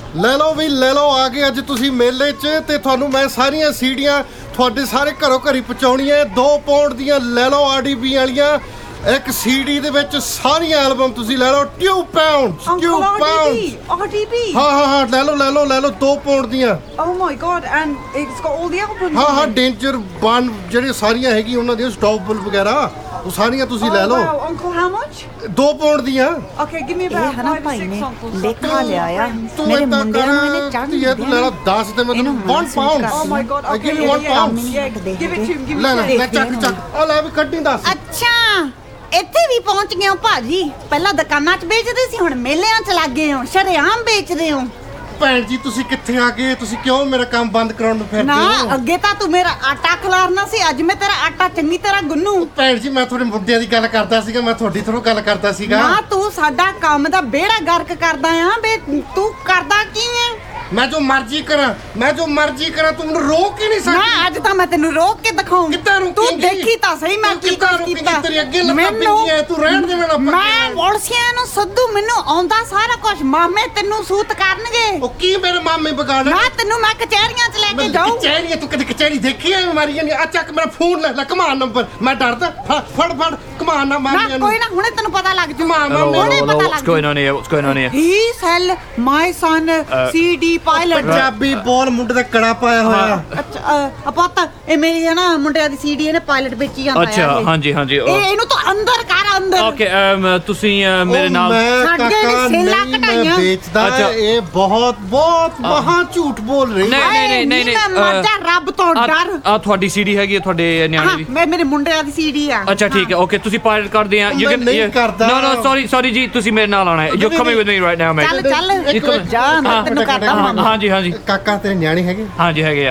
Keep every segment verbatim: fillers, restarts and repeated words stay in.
ਲੈ ਲਓ ਵੀ ਲੈ ਲਓ ਆ ਗਏ ਅੱਜ ਤੁਸੀਂ ਮੇਲੇ 'ਚ ਤੇ ਤੁਹਾਨੂੰ ਮੈਂ ਸਾਰੀਆਂ ਸੀਡੀਆਂ ਤੁਹਾਡੇ ਸਾਰੇ ਘਰੋਂ ਘਰੀ ਪਹੁੰਚਾਉਣੀਆਂ। ਦੋ ਪਾਉਂਡ ਦੀਆਂ ਲੈ ਲਓ ਆਰਡੀਬੀ ਵਾਲੀਆਂ ਇੱਕ ਸੀਡੀ ਦੇ ਵਿੱਚ ਸਾਰੀਆਂ ਐਲਬਮ ਤੁਸੀਂ ਲੈ ਲਓ two pounds two pounds RDB ਹਾਂ ਹਾਂ ਹਾਂ ਲੈ ਲਓ ਲੈ ਲਓ ਲੈ ਲਓ ਦੋ ਪਾਉਂਡ ਦੀਆਂ। Oh my god, and it's got all the albums ਹਾਂ ਹਾਂ in it. ਡੇਂਜਰ ਬਨ ਜਿਹੜੇ ਸਾਰੀਆਂ ਹੈਗੀ ਉਹਨਾਂ ਦੀਆਂ ਸਟਾਪਬਲ ਵਗੈਰਾ ਉਹ ਸਾਰੀਆਂ ਤੁਸੀਂ ਲੈ Oh, ਲਓ। wow, uncle, how much? ਦੋ ਪਾਉਂਡ ਦੀਆਂ। Okay, give me ਇਹ about ਹਨਾ five or ਭਾਈ six ਨੇ uncles. ਲੇਖਾ ਲਿਆ ਆ ਤੂੰ ਮੇਰੇ ਏਦਾਂ ਮੁੰਡਿਆਂ ਨੂੰ ਇਹਨੇ ਕਰ ਚੜ੍ਹ ਇਹ ਤੂੰ ਲੈ ਲਾ ਦਸ ਤੇ ਮੈਂ ਤੈਨੂੰ ਇਹਨੂੰ one pound Oh my god, I okay, give you yeah, one yeah, pound yeah, give it to him, give ਲੈ me ਲੈ that. ਲੈ ਚੱਕ ਚੱਕ ਆ ਲੈ ਵੀ ਕੱਢੀ ਦੱਸ। ਅੱਛਾ ਇੱਥੇ ਵੀ ਪਹੁੰਚ ਗਏ ਹੋ ਭਾਜੀ। ਪਹਿਲਾਂ ਦੁਕਾਨਾਂ 'ਚ ਵੇਚਦੇ ਸੀ ਹੁਣ ਮੇਲਿਆਂ 'ਚ ਲੱਗ ਗਏ ਹੋ ਸ਼ਰੇਆਮ ਵੇਚਦੇ ਹੋ। ਭੈਣ ਜੀ ਤੁਸੀਂ ਕਿੱਥੇ ਆ ਗਏ ਤੁਸੀਂ ਕਿਉਂ ਮੇਰਾ ਕੰਮ ਬੰਦ ਕਰਾਉਣ ਨੂੰ ਫਿਰਦੇ ਨਾ ਹੋ? ਅੱਗੇ ਤਾਂ ਤੂੰ ਮੇਰਾ ਆਟਾ ਖਿਲਾਰਨਾ ਸੀ ਅੱਜ ਮੈਂ ਤੇਰਾ ਆਟਾ ਚੰਗੀ ਤਰ੍ਹਾਂ ਗੁੰਨੂ। ਭੈਣ ਜੀ ਮੈਂ ਤੁਹਾਡੇ ਮੁੱਦਿਆਂ ਦੀ ਗੱਲ ਕਰਦਾ ਸੀਗਾ ਮੈਂ ਤੁਹਾਡੀ ਥੋੜ੍ਹਾ ਗੱਲ ਕਰਦਾ ਸੀਗਾ। ਨਾ ਤੂੰ ਸਾਡਾ ਕੰਮ ਦਾ ਬੇੜਾ ਗਰਕ ਕਰਦਾ ਆ ਬੇ ਤੂੰ ਕਰਦਾ ਕੀ ਹੈ? ਮੈਂ ਜੋ ਮਰਜ਼ੀ ਕਰਾਂ ਮੈਂ ਜੋ ਮਰਜ਼ੀ ਕਰਾਂ ਤੂੰ ਮੈਨੂੰ ਰੋਕ ਹੀ ਨਹੀਂ ਨਾ ਸਕਦੀ। ਅੱਜ ਤਾਂ ਮੈਂ ਤੈਨੂੰ ਰੋਕ ਕੇ ਦਿਖਾਉਂਗੀ। ਕਿੱਦਾਂ ਰੋਕੇਂਗੀ? ਤੂੰ ਦੇਖੀ ਤਾਂ ਸਹੀ ਮੈਂ ਤੂੰ ਕੀ ਕਿੱਦਾਂ ਕੁਛ ਰੋਕੇਂਗੀ? ਕੀਤਾ। ਤੇਰੀ ਅੱਗੇ ਲੱਤਾਂ ਮੈਨੂੰ- ਪਿੰਗੀਆਂ, ਤੂੰ ਰਹਿਣ ਦੇ ਮੈਨੂੰ ਪੱਕੇ ਮੈਂ ਨਾਲ। ਔਰਸੀਆਂ ਨੂੰ ਸੱਦੂ ਮੈਨੂੰ ਆਉਂਦਾ ਸਾਰਾ ਕੁਝ ਮਾਮੇ ਤੈਨੂੰ ਸੂਤ ਕਰਨਗੇ। ਉਹ ਕੀ ਮੇਰੇ ਮਾਮੇ ਬਗਾੜ ਨਾ ਤੈਨੂੰ ਮੈਂ ਕਚਹਿਰੀਆਂ 'ਚ ਲੈ ਕੇ ਜਾਊਂ। ਕਚਹਿਰੀ ਤੂੰ ਕਦੇ ਕਚਹਿਰੀ ਦੇਖੀ ਐ ਮਾਰੀਆਂ ਨੇ ਆ ਚੱਕ ਮੇਰਾ ਫੋਨ ਲੈ ਲੈ ਕਮਾਨ ਨੰਬਰ ਮੈਂ ਡਰਦਾ ਫੜ ਫੜ ਫੜ ਕਮਾਨ ਨਾ ਨਾ ਮਾਰੀਆਂ ਕੋਈ ਨਾ ਹੁਣੇ ਤੈਨੂੰ ਪਤਾ ਲੱਗ ਜੂ। Come on, Hello, Mummy. ਹੁਣੇ hello, ਪਤਾ hello. ਲੱਗ What's going on here? What's going on here? He sell my son C D pilot। Punjabi ਬੋਲ ਮੁੰਡੇ ਦਾ ਕੜਾ ਪਾਇਆ ਹੋਇਆ। ਅੱਛਾ ਅ, ਪੁੱਤ ਇਹ ਮੇਰੀ ਹੈ ਨਾ ਮੁੰਡਿਆਂ ਦੀ ਸੀਡੀ ਇਹਨੇ ਪਾਇਲਟ ਵੇਚੀ ਜਾਂਦਾ ਅੱਛਾ, ਇਹ। ਹਾਂਜੀ, ਹਾਂਜੀ, ਉਹ- ਇਹ ਇਹਨੂੰ ਤਾਂ ਅੰਦਰ ਕਰ ਅੰਦਰ। ਓਕੇ ਤੁਸੀਂ ਅਹ, ਮੇਰੇ ਉਹ ਨਾਲ ਮੈਂ ਸਾਡੇ ਕਾਕਾ ਨੇ ਸੇਲਾਂ ਨਹੀਂ ਮੈਂ ਘਟਾਈਆਂ। ਵੇਚਦਾ ਅੱਛਾ। ਇਹ ਬਹੁਤ ਬਹੁਤ ਮਹਾ ਝੂਠ ਬੋਲ ਰਹੀ ਨਹੀਂ, ਹੈ। ਨਹੀਂ, ਨਹੀਂ, ਨਹੀਂ, ਨਹੀਂ, ਮੈਂ ਨਹੀਂ, ਮਰ ਜਾ ਰੱਬ ਤੋਂ ਡਰ। ਆ ਤੁਹਾਡੀ ਸੀਡੀ ਹੈਗੀ ਹੈ ਤੁਹਾਡੇ ਨਿਆਣੇ ਹਾਂ ਦੀ। ਮੈਂ ਮੇਰੇ ਮੁੰਡਿਆਂ ਦੀ ਸੀਡੀ ਆ। ਅੱਛਾ ਠੀਕ ਹੈ ਓਕੇ ਤੁਸੀਂ ਪਾਇਲਟ ਕਰਦੇ ਆ ਮੈਂ ਨਹੀਂ ਕਰਦਾ। ਨੋ ਨੋ ਸੌਰੀ ਸੌਰੀ ਜੀ ਤੁਸੀਂ ਮੇਰੇ ਨਾਲ ਆਣਾ ਹੈ you coming with me right now mate ਚੱਲ ਚੱਲ ਇੱਕ ਮਿੰਟ। ਜਾ ਮੈਂ ਤੈਨੂੰ ਕਰਦਾ ਮਾਮਾ। ਹਾਂਜੀ ਹਾਂਜੀ ਕਾਕਾ ਤੇਰੇ ਨਿਆਣੇ ਹੈਗੇ? ਹਾਂਜੀ ਹੈਗੇ ਆ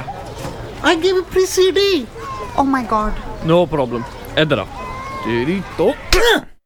I give you free C D। Oh my God no problem ਇੱਧਰ ਆ ਤੇਰੀ ਤੋਂ